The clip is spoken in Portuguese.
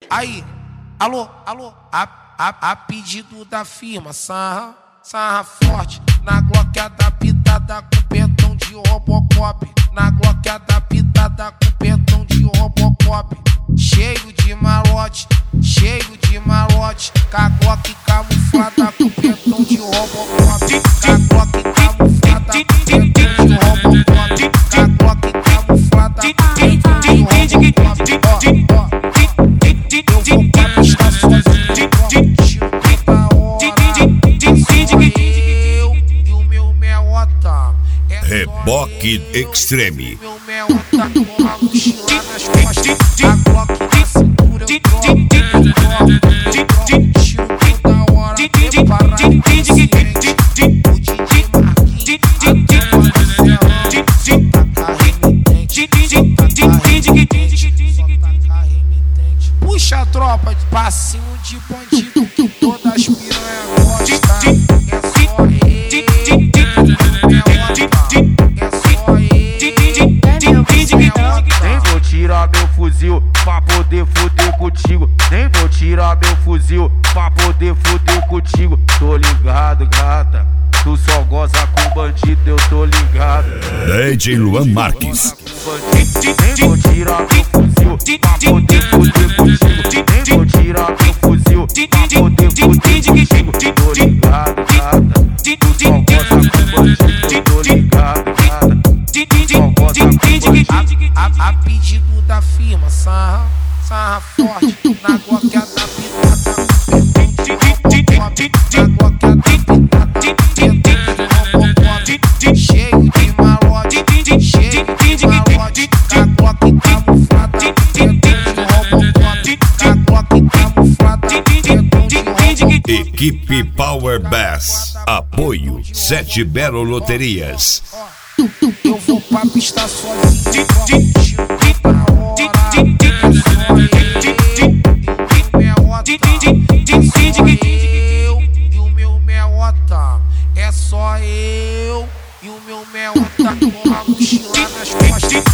Aí, alô, a pedido da firma, sarra forte, na Glock adaptada com petão de Robocop, na Glock adaptada com petão de Robocop, cheio de malote, com a Glock camuflada com petão de Robocop, com a Glock camuflada com petão de Robocop, com a Glock camuflada com petão de Robocop. Eu vou pra pista sozinho, toda hora, só eu e o meu meota. Reboque Extreme. Meu meota com a mochila nas costas, a Glock na cintura, eu troco, tiro toda hora, preparado e consciente. O DJ Marquinhos, a tropa puxa a tropa de passinho de bandido que todas as piranha gostam. É só ele, nem vou tirar meu fuzil pra poder fuder contigo. Nem vou tirar meu fuzil pra poder fuder contigo. Tô ligado, gata, tu só goza com bandido, eu tô ligado. DJ Luan Marques. Nem vou tirar meu fuzil pra poder fuder contigo. Nem vou tirar meu fuzil pra poder fuder contigo. Tô ligado, gata, tu só goza com bandido, eu tô ligado, gata, tu só goza com bandido. A pedido da firma, sarra forte, na Glock adaptada com petão de Robocop, na Glock adaptada com petão de Robocop, cheio de malote, com a Glock camuflada com petão de Robocop, com a Glock camuflada com petão de Robocop. Equipe Power Bass. Apoio Sete Belo Loterias. Eu vou pra pista sozinho, tiro toda hora, é só eu e o meu meota com a mochila nas costas.